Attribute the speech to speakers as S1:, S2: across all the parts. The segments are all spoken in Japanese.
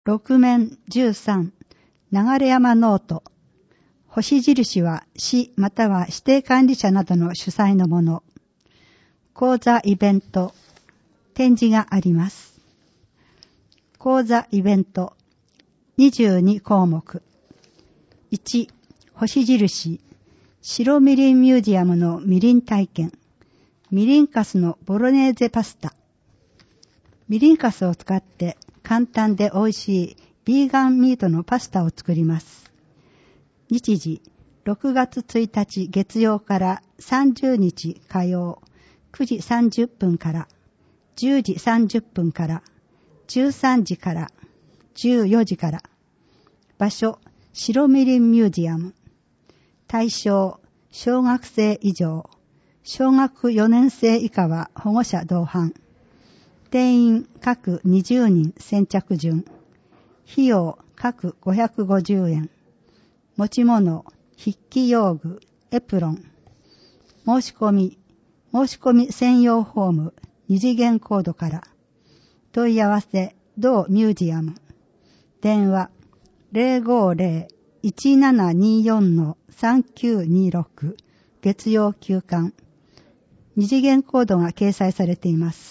S1: 6面13流山ノート。星印は市または指定管理者などの主催のもの。講座イベント。展示があります。講座イベント。22項目。1、星印。白みりんミュージアムのみりん体験。みりんかすのボロネーゼパスタ。みりんかすを使って簡単で美味しいビーガンミートのパスタを作ります。日時、6月1日月曜から30日火曜、9時30分から10時30分から13時から14時から。場所、白みりんミュージアム。対象、小学生以上。小学4年生以下は保護者同伴。定員各20人先着順。費用各550円。持ち物、筆記用具、エプロン。申し込み専用フォーム、二次元コードから。問い合わせ、同ミュージアム。電話、050-1724-3926。月曜休館。二次元コードが掲載されています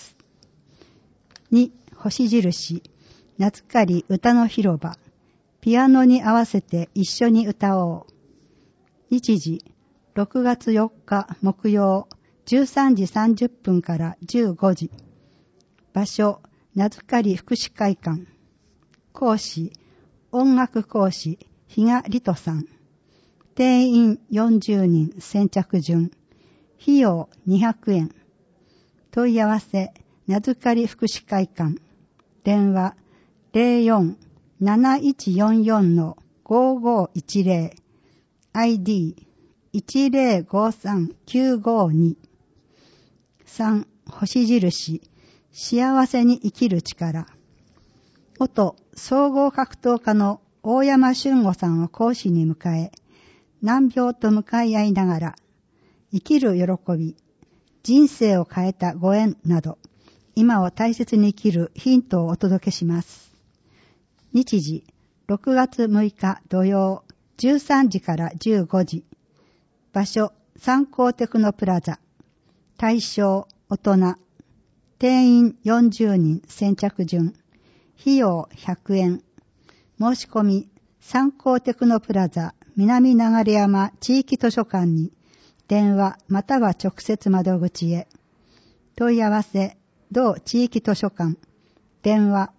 S1: 。2、星印。夏狩り歌の広場。ピアノに合わせて一緒に歌おう。日時、6月4日木曜、13時30分から15時。場所、名塚り福祉会館。講師、音楽講師、比嘉里人さん。定員40人先着順。費用200円。問い合わせ、名塚り福祉会館。電話、04-7144-5510。ID、1053952。3、星印。幸せに生きる力。元総合格闘家の大山俊吾さんを講師に迎え、難病と向かい合いながら、生きる喜び、人生を変えたご縁など、今を大切に生きるヒントをお届けします。日時、6月6日土曜、13時から15時。場所、三幸テクノプラザ。対象、大人。定員40人先着順。費用100円。申し込み、三幸テクノプラザ南流山地域図書館に電話または直接窓口へ。問い合わせ、同地域図書館。電話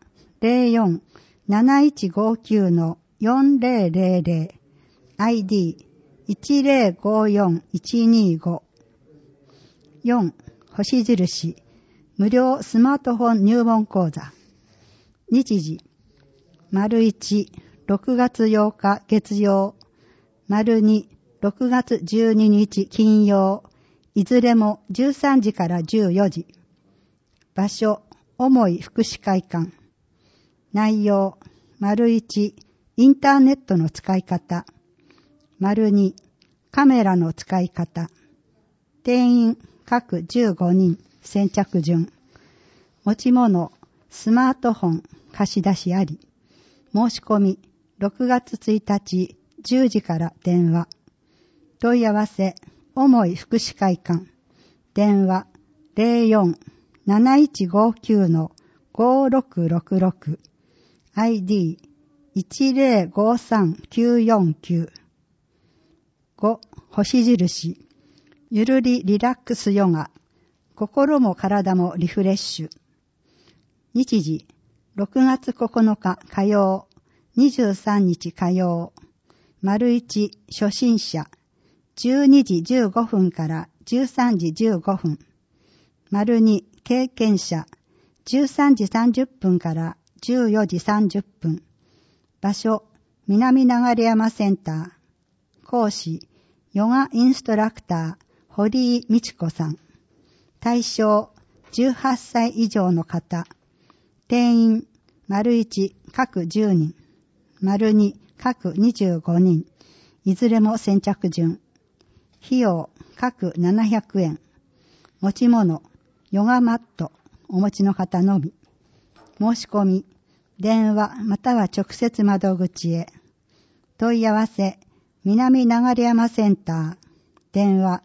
S1: 04-7159-4000。ID 1054125。4、星印。無料スマートフォン入門講座。日時、1、6月8日月曜。2、6月12日金曜。いずれも13時から14時。場所、重い福祉会館。内容、1、インターネットの使い方。2、カメラの使い方。定員各15人先着順。持ち物、スマートフォン貸し出しあり。申し込み、6月1日10時から電話。問い合わせ、重い福祉会館。電話 04-7159-5666。ID 1053949。5、星印。ゆるりリラックスヨガ。心も体もリフレッシュ。日時、6月9日火曜、23日火曜。1、初心者。12時15分から13時15分。2、経験者。13時30分から14時30分。場所、南流山センター。講師、ヨガインストラクター、堀井美智子さん。対象、18歳以上の方。定員、1、各10人。2、各25人。いずれも先着順。費用、各700円。持ち物、ヨガマット、お持ちの方のみ。申し込み、 電話または直接窓口へ。問い合わせ、南流山センター。電話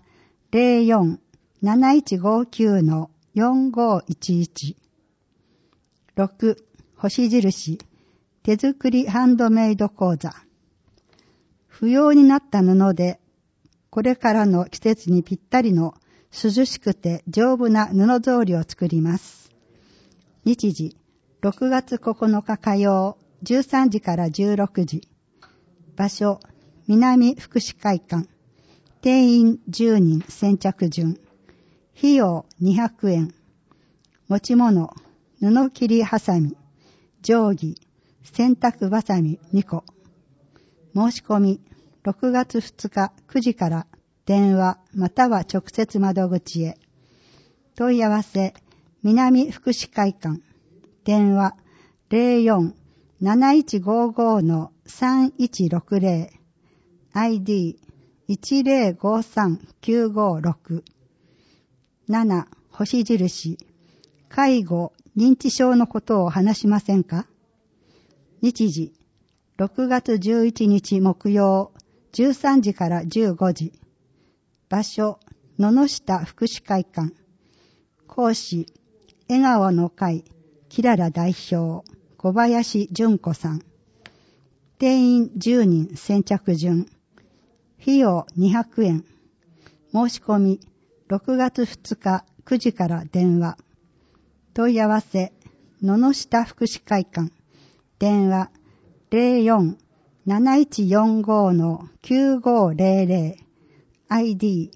S1: 04-7159-4511。6、星印、手作りハンドメイド講座。不要になった布で、これからの季節にぴったりの涼しくて丈夫な布草履を作ります。日時、6月9日火曜、13時から16時。場所、南福祉会館。定員10人先着順。費用200円。持ち物、布切りハサミ、定規、洗濯バサミ2個。申し込み、6月2日9時から電話または直接窓口へ。問い合わせ、南福祉会館。電話 04-7155-3160。ID 1053956。7、星印、介護、認知症のことを話しませんか？日時、6月11日木曜、13時から15時。場所、野々下福祉会館。講師、笑顔の会、キララ代表、小林純子さん。定員10人先着順。費用200円。申し込み、6月2日9時から電話。問い合わせ、野々下福祉会館。電話 04-7145-9500。ID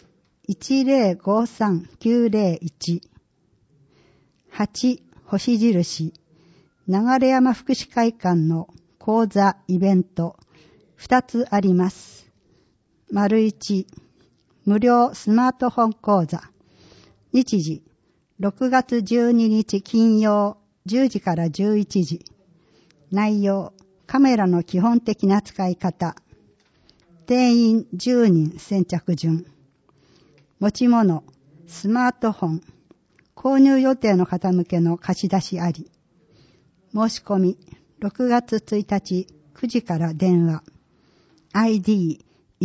S1: 1053901。8、星印、流山福祉会館の講座イベント2つあります。1、無料スマートフォン講座。日時、6月12日金曜10時から11時。内容、カメラの基本的な使い方。定員10人先着順。持ち物、スマートフォン。購入予定の方向けの貸し出しあり。申し込み、6月1日9時から電話。ID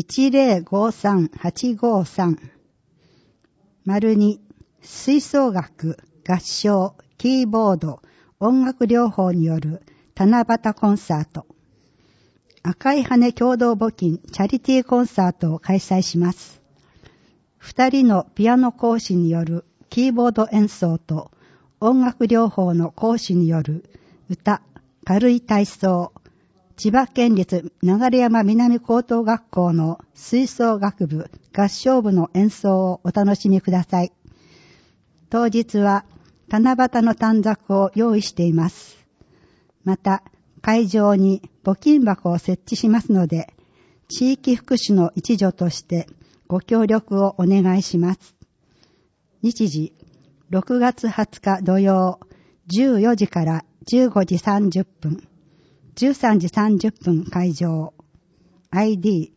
S1: 1053853。2、吹奏楽、合唱、キーボード、音楽療法による七夕コンサート。赤い羽共同募金チャリティーコンサートを開催します。2人のピアノ講師によるキーボード演奏と音楽療法の講師による歌、軽い体操、千葉県立流山南高等学校の吹奏楽部、合唱部の演奏をお楽しみください。当日は七夕の短冊を用意しています。また、会場に募金箱を設置しますので、地域福祉の一助としてご協力をお願いします。日時、6月20日土曜、14時から15時30分、13時30分会場。ID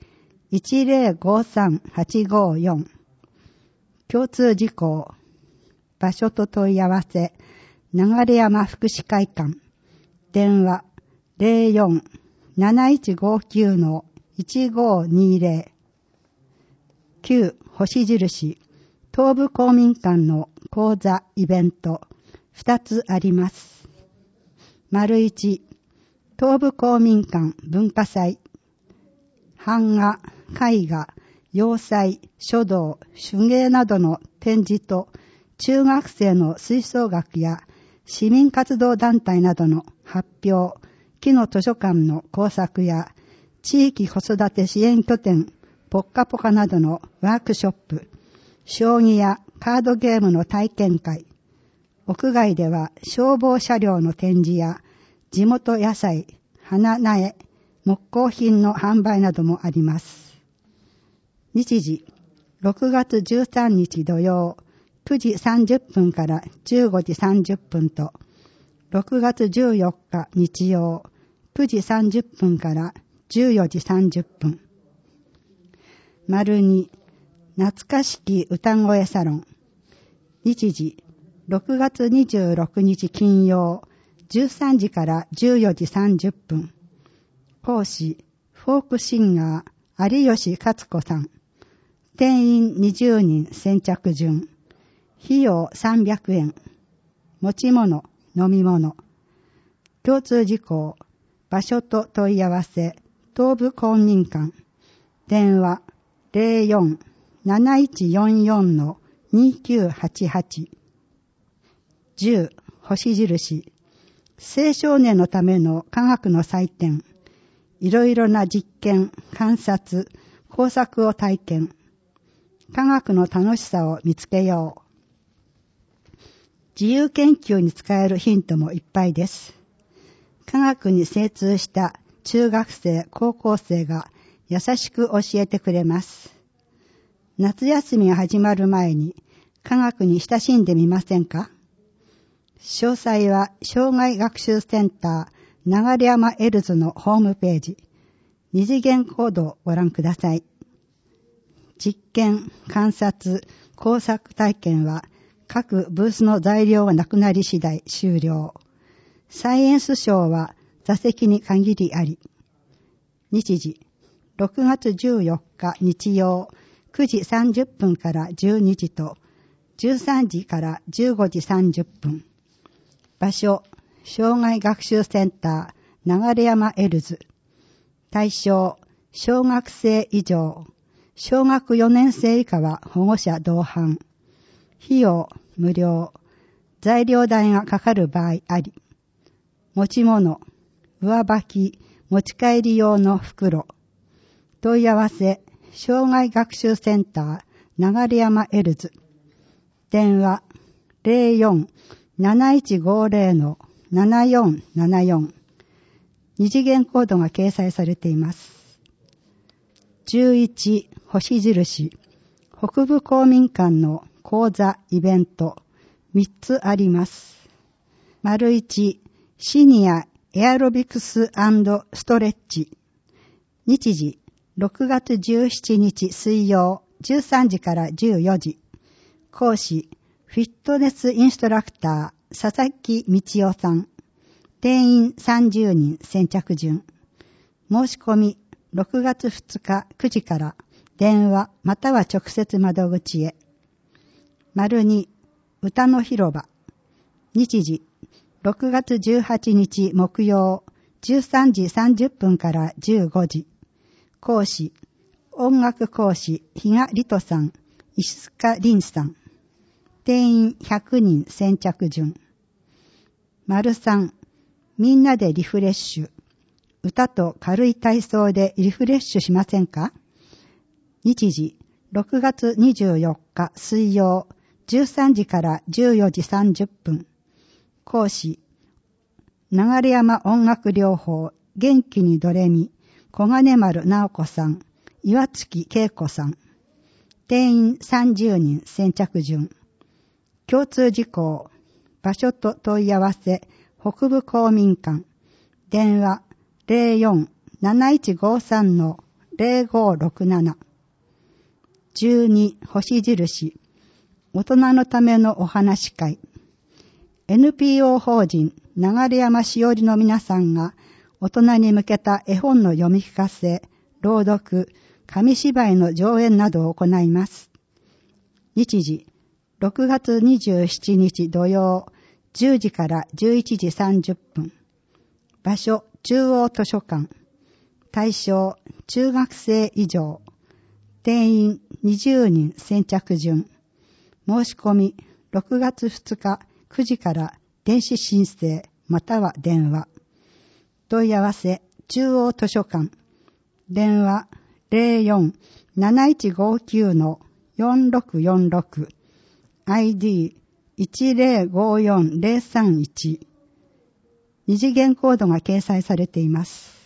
S1: 1053854。共通事項。場所と問い合わせ、流山福祉会館。電話 04-7159-1520。9、星印、東部公民館の講座イベント2つあります。1、東部公民館文化祭。版画、絵画、洋裁、書道、手芸などの展示と、中学生の吹奏楽や市民活動団体などの発表、木の図書館の工作や、地域子育て支援拠点、ポッカポカなどのワークショップ、将棋やカードゲームの体験会、屋外では消防車両の展示や、地元野菜、花苗、木工品の販売などもあります。日時、6月13日土曜、9時30分から15時30分と、6月14日日曜、9時30分から14時30分。2、懐かしき歌声サロン。日時、6月26日金曜、 13時から14時30分。講師、フォークシンガー、有吉勝子さん。定員20人先着順。費用300円。持ち物、飲み物。共通事項、場所と問い合わせ、東部公民館。電話 04-7144-2988。10、星印。青少年のための科学の祭典。いろいろな実験、観察、工作を体験。科学の楽しさを見つけよう。自由研究に使えるヒントもいっぱいです。科学に精通した中学生、高校生が優しく教えてくれます。夏休みが始まる前に科学に親しんでみませんか？詳細は障害学習センター流山エルズのホームページ、二次元コードをご覧ください。実験、観察、工作体験は各ブースの材料がなくなり次第終了。サイエンスショーは座席に限りあり。日時、6月14日日曜9時30分から12時と13時から15時30分。場所、障害学習センター流山エルズ。対象、小学生以上。小学4年生以下は保護者同伴。費用無料。材料代がかかる場合あり。持ち物、上履き、持ち帰り用の袋。問い合わせ、障害学習センター流山エルズ。電話 04-7150-7474。二次元コードが掲載されています。11、星印。北部公民館の講座、イベント、3つあります。丸1、シニアエアロビクス&ストレッチ。日時、6月17日水曜、13時から14時。講師、フィットネスインストラクター、佐々木道夫さん。定員30人先着順。申し込み、6月2日9時から電話または直接窓口へ。丸2、歌の広場。日時、6月18日木曜、13時30分から15時。講師、音楽講師、比嘉里人さん、石塚凛さん。定員100人先着順。丸3、みんなでリフレッシュ。歌と軽い体操でリフレッシュしませんか？日時、6月24日水曜、13時から14時30分。講師、流山音楽療法、元気にドレミ、小金丸直子さん、岩月恵子さん。定員30人先着順。共通事項、場所と問い合わせ、北部公民館。電話 04-7153-0567。12、星印。大人のためのお話会。NPO 法人流山しおりの皆さんが大人に向けた絵本の読み聞かせ、朗読、紙芝居の上演などを行います。日時、6月27日土曜、10時から11時30分。場所、中央図書館。対象、中学生以上。定員20人先着順。申し込み、6月2日9時から電子申請または電話。問い合わせ、中央図書館。電話 04-7159-4646。ID1054-031。二次元コードが掲載されています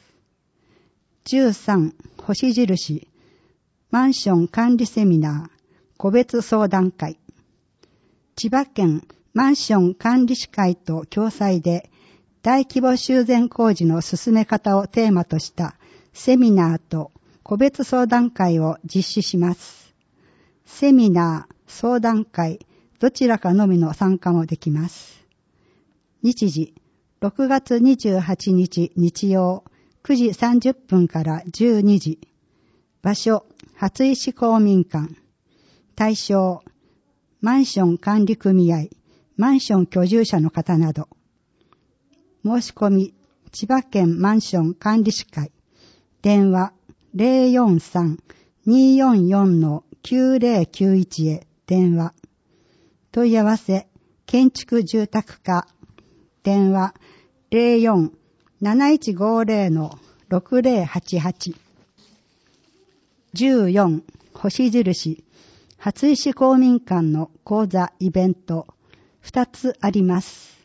S1: 。13、星印。マンション管理セミナー、個別相談会。千葉県マンション管理士会と共催で、大規模修繕工事の進め方をテーマとしたセミナーと個別相談会を実施します。セミナー、相談会、どちらかのみの参加もできます。日時、 6月28日日曜9時30分から12時。場所、初石公民館。対象、マンション管理組合、マンション居住者の方など。申し込み、千葉県マンション管理士会。電話、043-244-9091 へ電話。問い合わせ、建築住宅課。電話、04-7150-6088。14、星印、初石公民館の講座イベント、2つあります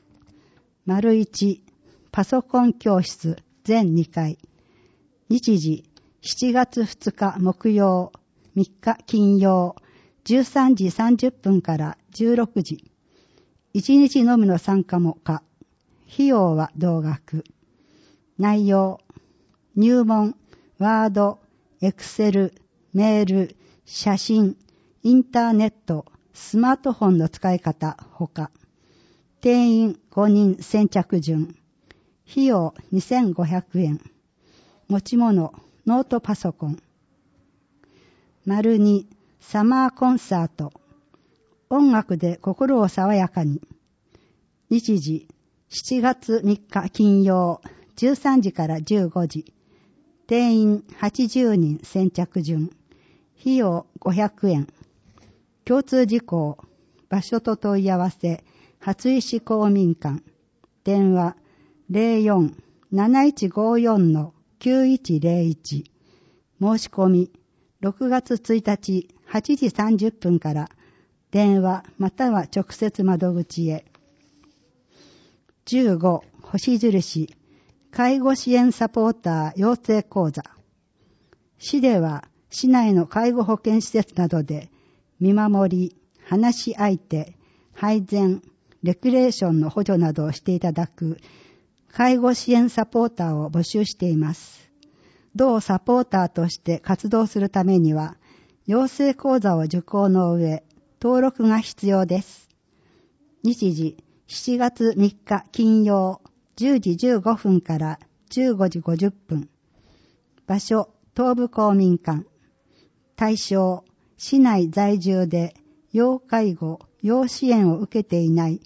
S1: 。1、パソコン教室全2回。日時、7月2日木曜、3日金曜、13時30分から16時。1日のみの参加も可。費用は同額。内容、入門、ワード、エクセル、メール、写真、インターネット、スマートフォンの使い方ほか。定員5人先着順。費用2500円。持ち物、ノートパソコン。2、サマーコンサート。音楽で心を爽やかに。日時、7月3日金曜、13時から15時。定員80人先着順。費用500円。共通事項、場所と問い合わせ、初石公民館。電話、04-7154-9101。申し込み、6月1日8時30分から、電話または直接窓口へ。15、星印、介護支援サポーター養成講座。市では、市内の介護保健施設などで、見守り、話し相手、配膳、レクレーションの補助などをしていただく、介護支援サポーターを募集しています。同サポーターとして活動するためには、養成講座を受講の上、登録が必要です。日時、7月3日金曜、10時15分から15時50分。場所、東部公民館。対象、市内在住で要介護、要支援を受けていない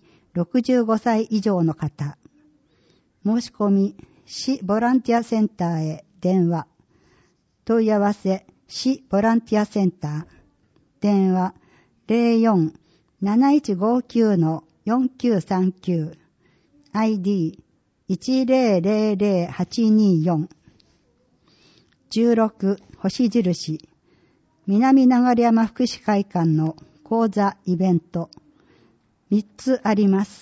S1: 65歳以上の方。申し込み、市ボランティアセンターへ電話。問い合わせ、市ボランティアセンター。電話、04-7159-4939。ID、1000824。16、星印。南流山福祉会館の講座イベント。3つあります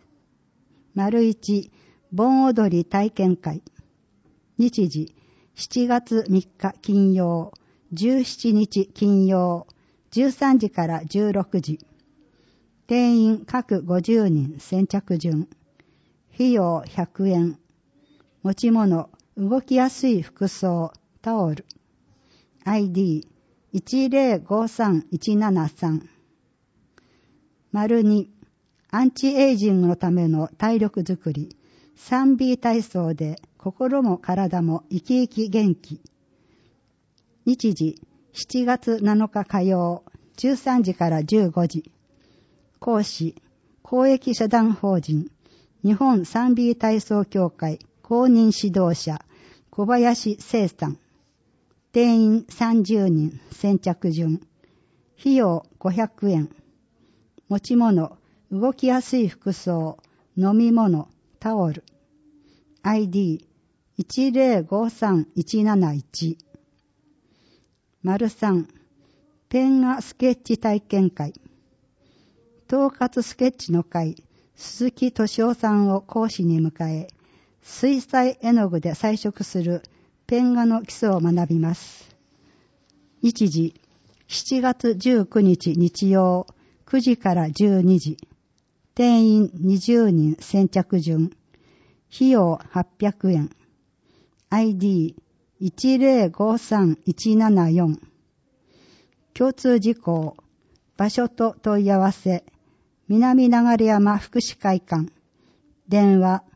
S1: 。1、盆踊り体験会。日時、7月3日金曜、17日金曜、13時から16時。定員各50人先着順。費用100円。持ち物、動きやすい服装、タオル。ID、1053173。2、アンチエイジングのための体力づくり。3B 体操で心も体も生き生き元気。日時、7月7日火曜、13時から15時。講師、公益社団法人、日本 3B 体操協会公認指導者、小林聖さん。定員30人先着順。費用500円。持ち物、動きやすい服装、飲み物、タオル。ID、1053171。3、ペン画スケッチ体験会。統括スケッチの会、鈴木敏夫さんを講師に迎え、水彩絵の具で彩色するペン画の基礎を学びます。日時、7月19日日曜、9時から12時。定員20人先着順。費用800円。ID、1053174。共通事項、場所と問い合わせ、南流山福祉会館。電話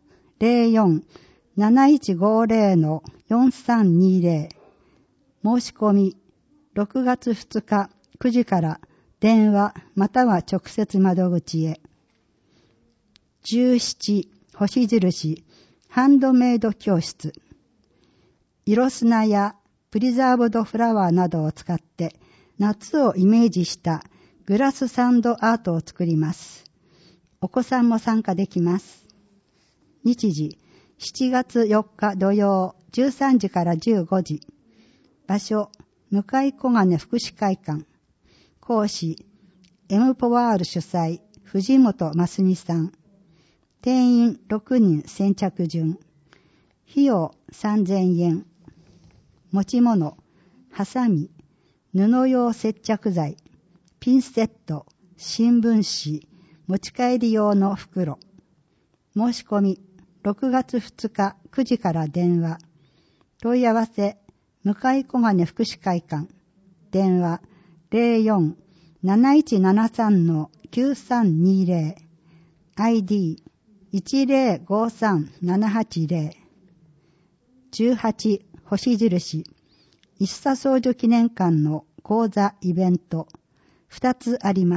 S1: 04-7150-4320。申し込み、6月2日9時から電話または直接窓口へ。17、星印、ハンドメイド教室。色砂やプリザーブドフラワーなどを使って夏をイメージしたグラスサンドアートを作ります。お子さんも参加できます。日時、7月4日土曜13時から15時。場所、向小金福祉会館。講師、M ポワール主催、藤本真澄さん。定員6人先着順。費用3000円。持ち物、ハサミ、布用接着剤、ピンセット、新聞紙、持ち帰り用の袋。申し込み、6月2日9時から電話。問い合わせ、向小金福祉会館。電話、04-7173-9320。ID、1053780。18、星印、一茶総女記念館の講座イベント、2つあります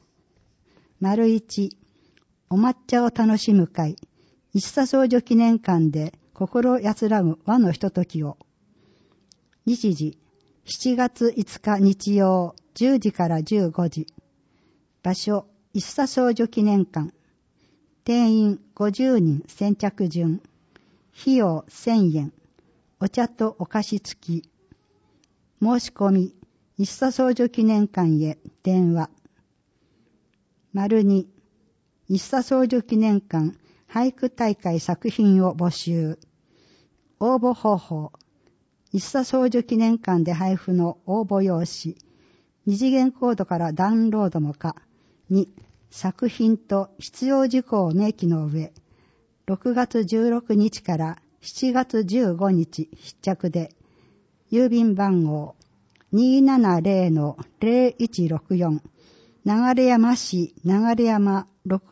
S1: 。1、お抹茶を楽しむ会、一茶総女記念館で心安らぐ和のひとときを。日時、7月5日日曜10時から15時。場所、一茶総女記念館。定員50人先着順。費用1000円。お茶とお菓子付き。申し込み、一茶総女記念館へ電話。2、一茶総女記念館俳句大会作品を募集。応募方法。一茶総女記念館で配布の応募用紙。二次元コードからダウンロードも可。2、作品と必要事項を明記の上、6月16日から7月15日必着で、郵便番号 270-0164、流山市流山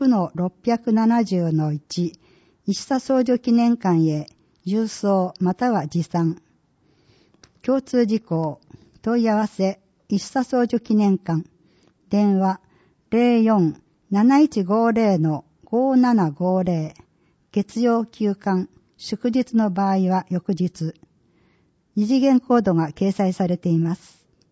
S1: 6-670-1、一茶総女記念館へ郵送または持参。共通事項、問い合わせ、一茶総女記念館。電話 04-7150-5750。月曜休館、祝日の場合は翌日。二次元コードが掲載されています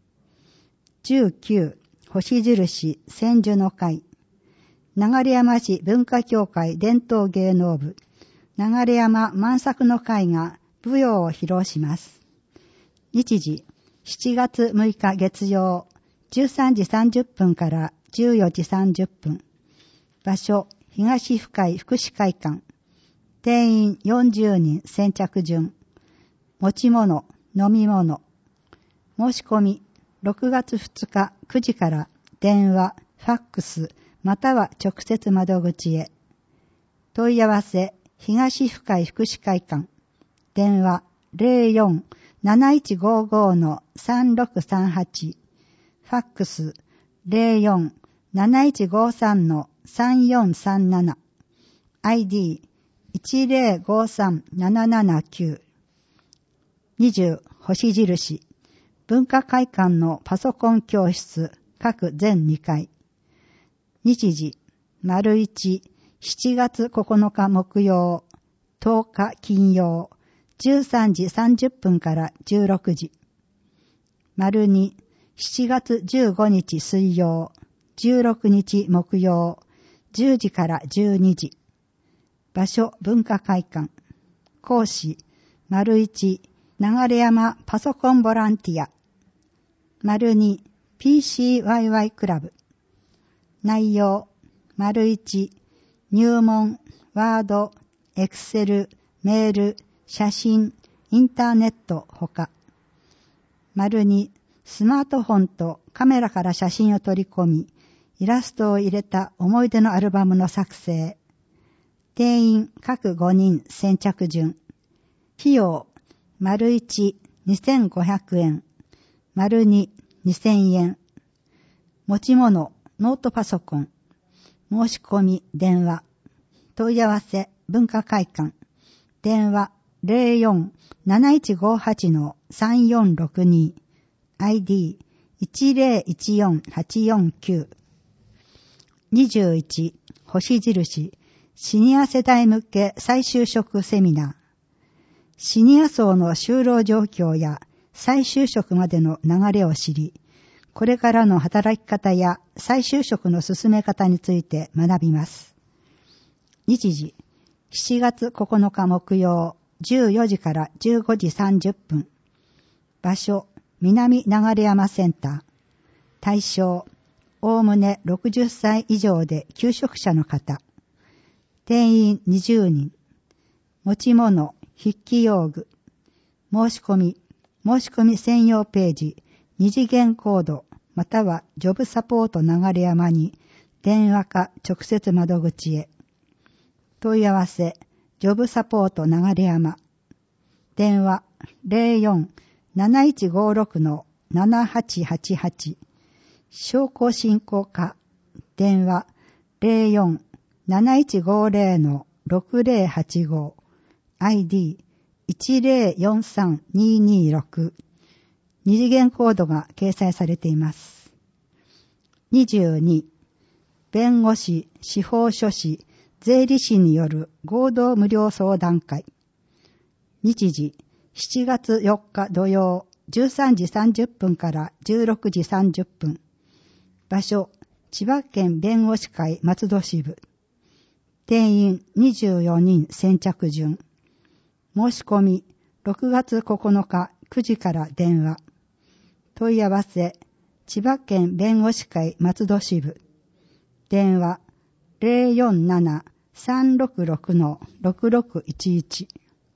S1: 。19、星印千住の会。流山市文化協会伝統芸能部、流山万作の会が舞踊を披露します。日時、7月6日月曜、13時30分から14時30分。場所、東深井福祉会館。定員40人先着順。持ち物、飲み物。申し込み、6月2日9時から電話、ファックス、または直接窓口へ。問い合わせ、東深井福祉会館。電話、04-7155-3638。ファックス、04-7153-3437。ID、1053779。20、星印。文化会館のパソコン教室、各全2回。日時、1、7月9日木曜、10日金曜、13時30分から16時。2、7月15日水曜、16日木曜、10時から12時。場所、文化会館。講師、1、流山パソコンボランティア。2、PCYY クラブ。内容、1、入門、ワード、エクセル、メール、写真、インターネットほか。2、スマートフォンとカメラから写真を取り込み、イラストを入れた思い出のアルバムの作成。定員各5人先着順。費用、1、2500円。2、2000円。持ち物、ノートパソコン。申し込み、電話。問い合わせ、文化会館。 電話 04-7158-3462 ID 1014849 21星印シニア世代向け再就職セミナー。シニア層の就労状況や再就職までの流れを知り、これからの働き方や再就職の進め方について学びます。日時、7月9日木曜、14時から15時30分。場所、南流山センター。対象、おおむね60歳以上で求職者の方。定員20人。持ち物、筆記用具。申し込み専用ページ、二次元コード、またはジョブサポート流山に電話か直接窓口へ。問い合わせ、ジョブサポート流山。電話04-7156-7888。商工振興課。電話04-7150-6085。ID 1043226。二次元コードが掲載されています。22、弁護士、司法書士、税理士による合同無料相談会。日時、7月4日土曜、13時30分から16時30分。場所、千葉県弁護士会松戸支部。定員24人先着順。申し込み、6月9日9時から電話。問い合わせ、千葉県弁護士会松戸支部。電話、047-366-6611。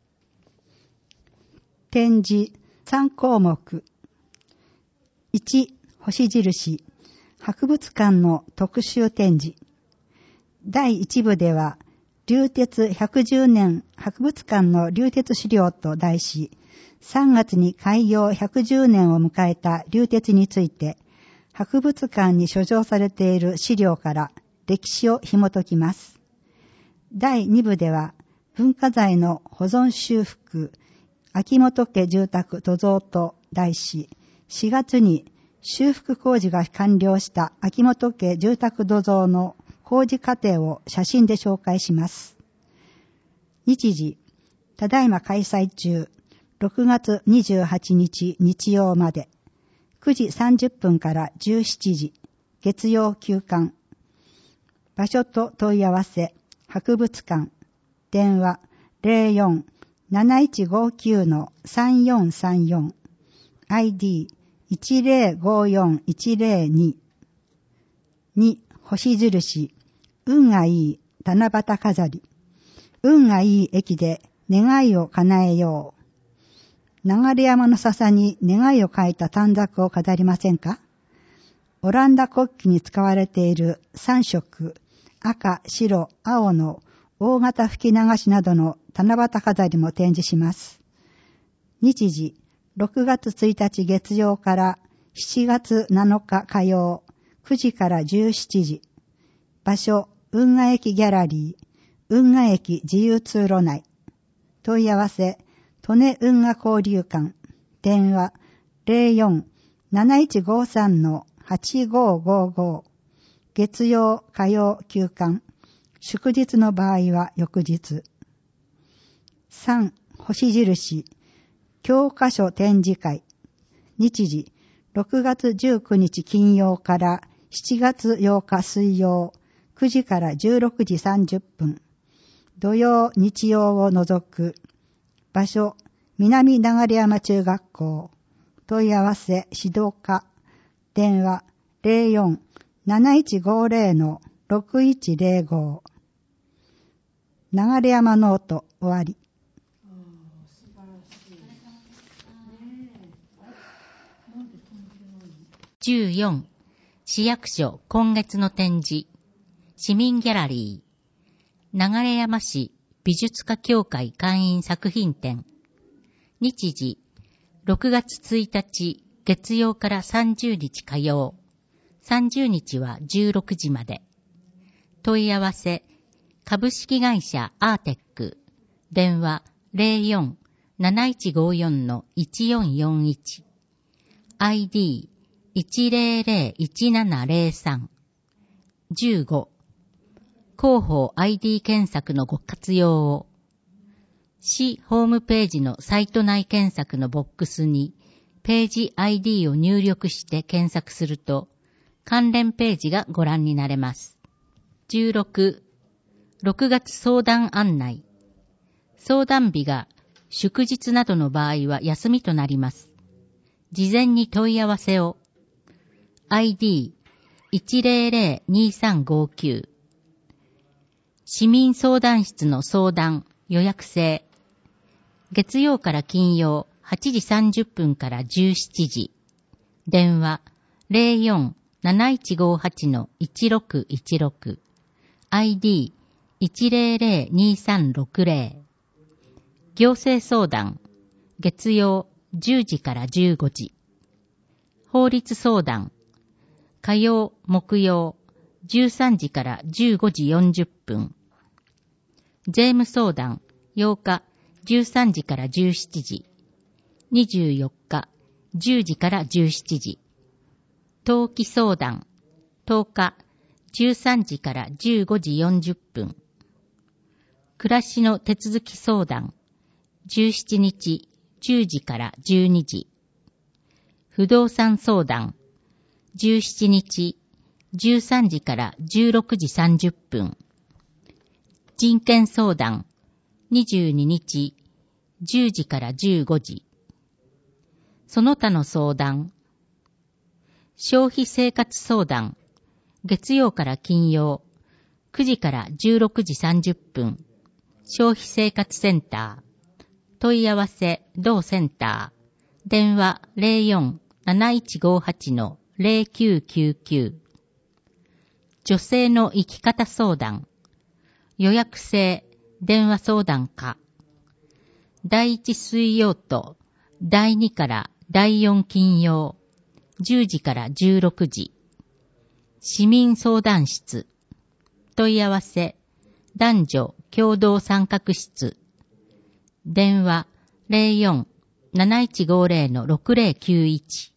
S1: 展示3項目。1、星印、博物館の特集展示。第1部では、流鉄110年博物館の流鉄資料と題し、3月に開業110年を迎えた流鉄について、博物館に所蔵されている資料から歴史を紐解きます。第2部では、文化財の保存修復、秋元家住宅土蔵と題し、4月に修復工事が完了した秋元家住宅土蔵の工事過程を写真で紹介します。日時、ただいま開催中、6月28日日曜まで、9時30分から17時、月曜休館。場所と問い合わせ、博物館。電話04-7159-3434。ID 1054102。2、星印。運がいい七夕飾り。運がいい駅で願いを叶えよう。流山の笹に願いを書いた短冊を飾りませんか？オランダ国旗に使われている3色、赤、白、青の大型吹き流しなどの七夕飾りも展示します。日時、6月1日月曜から7月7日火曜、9時から17時。場所、運河駅ギャラリー、運河駅自由通路内。問い合わせ、利根運河交流館。電話、04-7153-8555。月曜、火曜、休館。祝日の場合は翌日。3、星印。教科書展示会。日時、6月19日金曜から7月8日水曜、9時から16時30分。土曜、日曜を除く。場所、南流山中学校。問い合わせ、指導課。電話、04-7150-6105。流山ノート終わり。
S2: 14、市役所今月の展示。市民ギャラリー。流山市美術家協会会員作品展。日時、6月1日月曜から30日火曜。30日は16時まで。問い合わせ、株式会社アーテック。電話 04-7154-1441 ID-1001703 15広報 ID 検索のご活用を市ホームページのサイト内検索のボックスにページ ID を入力して検索すると関連ページがご覧になれます。16、6月相談案内。相談日が祝日などの場合は休みとなります。事前に問い合わせを。ID-100-2359 市民相談室の相談予約制。月曜から金曜8時30分から17時。電話 04-7158-1616 ID-100-2360 行政相談月曜10時から15時。法律相談火曜木曜13時から15時40分。税務相談8日13時から17時。24日10時から17時。登記相談10日13時から15時40分。暮らしの手続き相談17日10時から12時。不動産相談17日13時から16時30分。人権相談22日10時から15時。その他の相談。消費生活相談。月曜から金曜9時から16時30分。消費生活センター。問い合わせ同センター。電話 04-7158-0999。女性の生き方相談。予約制電話相談課。第1水曜と第2から第4金曜10時から16時。市民相談室。問い合わせ男女共同参画室。電話 04-7150-6091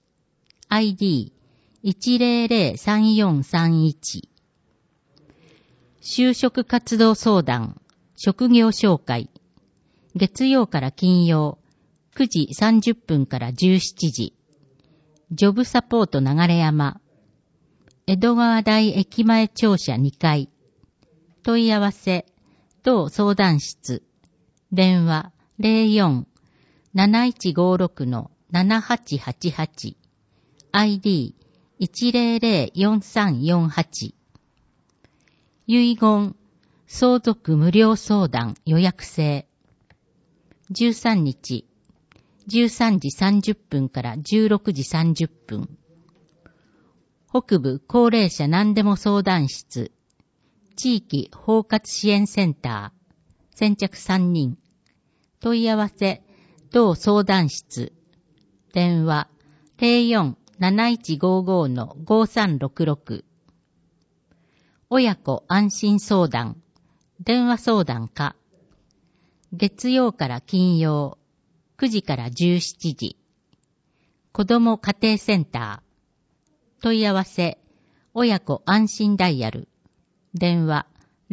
S2: ID-1003431 就職活動相談職業紹介月曜から金曜9時30分から17時。ジョブサポート流山江戸川台駅前庁舎2階。問い合わせ同相談室。電話 04-7156-7888 ID-1004348 遺言相続無料相談予約制13日13時30分から16時30分。北部高齢者何でも相談室地域包括支援センター先着3人。問い合わせ同相談室。電話 04-7155-5366 親子安心相談電話相談課。月曜から金曜9時から17時。子ども家庭センター。問い合わせ親子安心ダイヤル。電話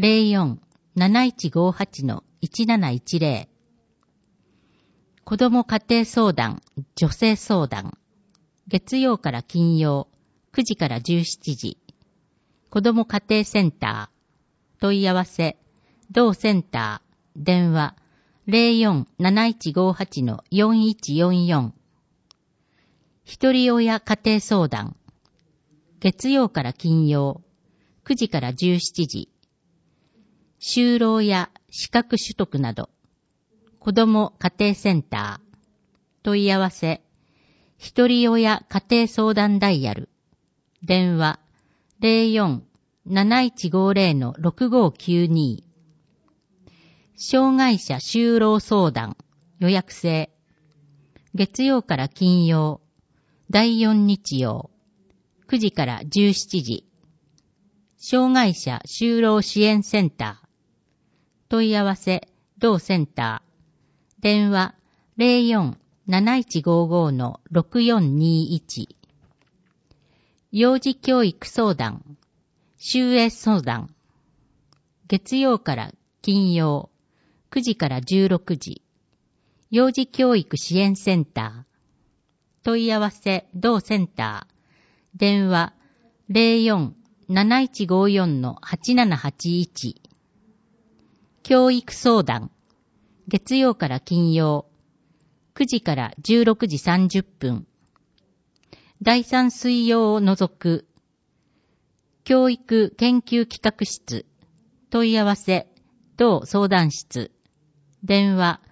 S2: 04-7158-1710 子ども家庭相談女性相談月曜から金曜9時から17時。子ども家庭センター。問い合わせ同センター。電話 04-7158-4144 一人親家庭相談月曜から金曜9時から17時。就労や資格取得など。子ども家庭センター。問い合わせ。一人親家庭相談ダイヤル。電話 04-7150-6592 障害者就労相談予約制月曜から金曜第4日曜9時から17時。障害者就労支援センター。問い合わせ同センター。 電話 04-7155-6421。幼児教育相談、就営相談。月曜から金曜、9時から16時。幼児教育支援センター。問い合わせ同センター。電話 04-7154-8781。教育相談。月曜から金曜、9時から16時30分。第3水曜を除く、教育研究企画室。問い合わせ同相談室。電話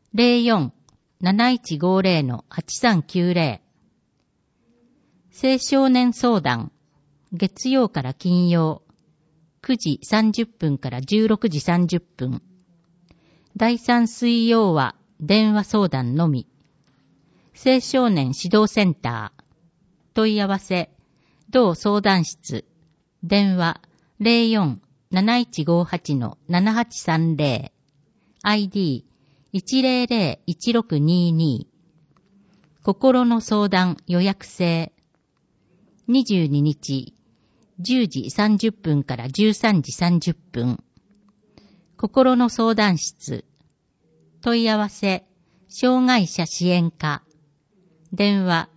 S2: 04-7150-8390。青少年相談。月曜から金曜、9時30分から16時30分。第3水曜は電話相談のみ。青少年指導センター。問い合わせ同相談室。電話 04-7158-7830。ID-100-1622。心の相談予約制。22日、10時30分から13時30分。心の相談室。問い合わせ、障害者支援課。電話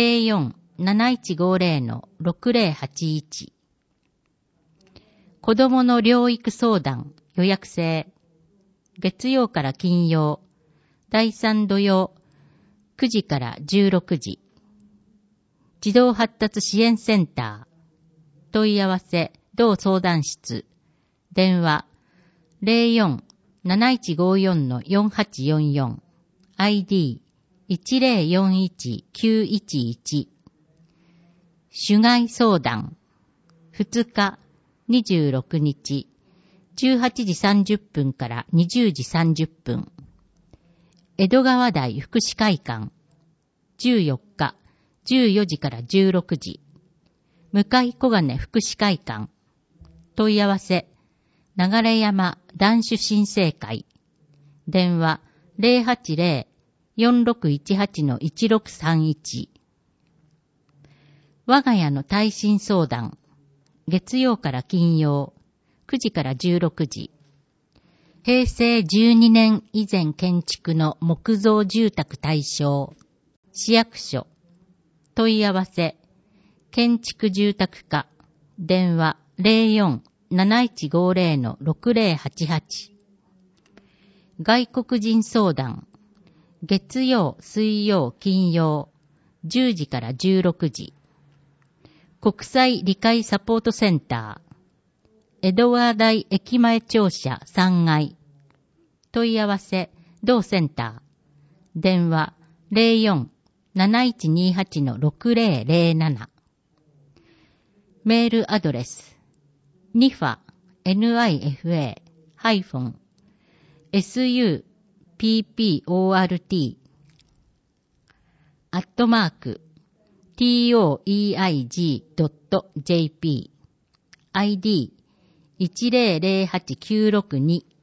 S2: 04-7150-6081。子供の療育相談予約制。月曜から金曜、第3土曜、9時から16時。児童発達支援センター。問い合わせ、同相談室。電話04-7154-4844。ID-1041911。主害相談。2日、26日、18時30分から20時30分。江戸川台福祉会館。14日、14時から16時。向小金福祉会館。問い合わせ、流山男子新生会。電話080-4618-1631。我が家の耐震相談。月曜から金曜、9時から16時。平成12年以前建築の木造住宅対象。市役所。問い合わせ。建築住宅課。電話04-7150-6088。外国人相談。月曜、水曜、金曜。10時から16時。国際理解サポートセンター。江戸川台駅前庁舎3階。問い合わせ、同センター。電話04-7128-6007。メールアドレス。nifa-support@toeig.jp ID-1008962